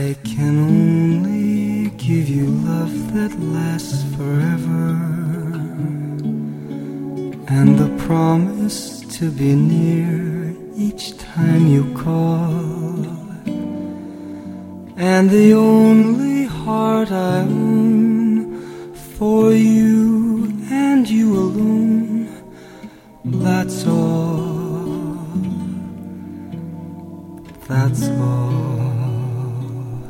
I can only give you love that lasts forever, and the promise to be near each time you call, and the only heart I own for you and you alone. That's all, that's all.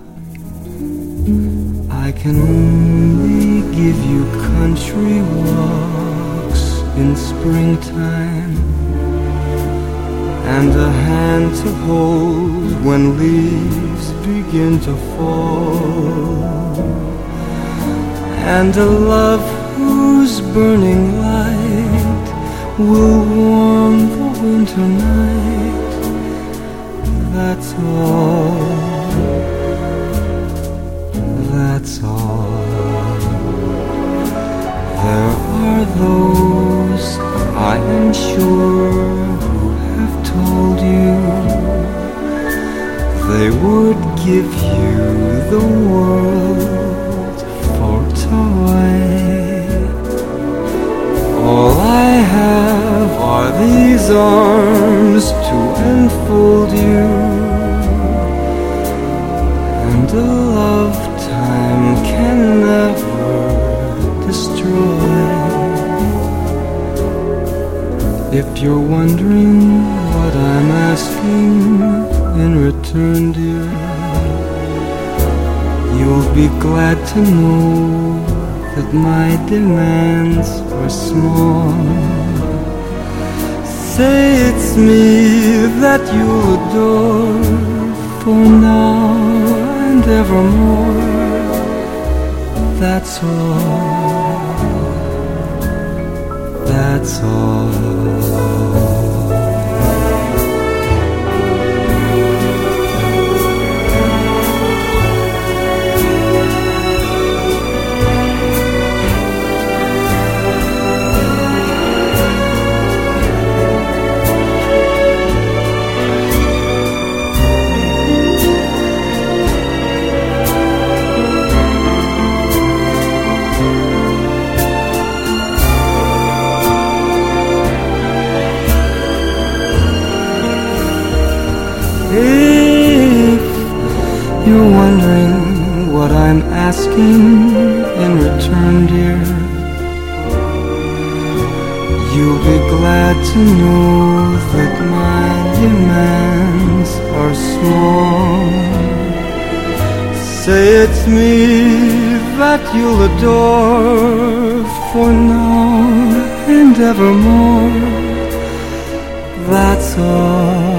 I can only give you country walks in springtime, and a hand to hold when leaves begin to fall, and a love whose burning light will warm the winter night. That's all, that's all. There are those, I am sure, who have told you they would give you the world for toy. All I have are these arms to enfold you, and a lifetime can never destroy. If you're wondering what I'm asking in return, dear, you'll be glad to know that my demands are small. Say it's me that you'll adore for now and evermore. That's all, that's all. If you're wondering what I'm asking in return, dear, you'll be glad to know that my demands are small. Say it's me that you'll adore for now and evermore. That's all.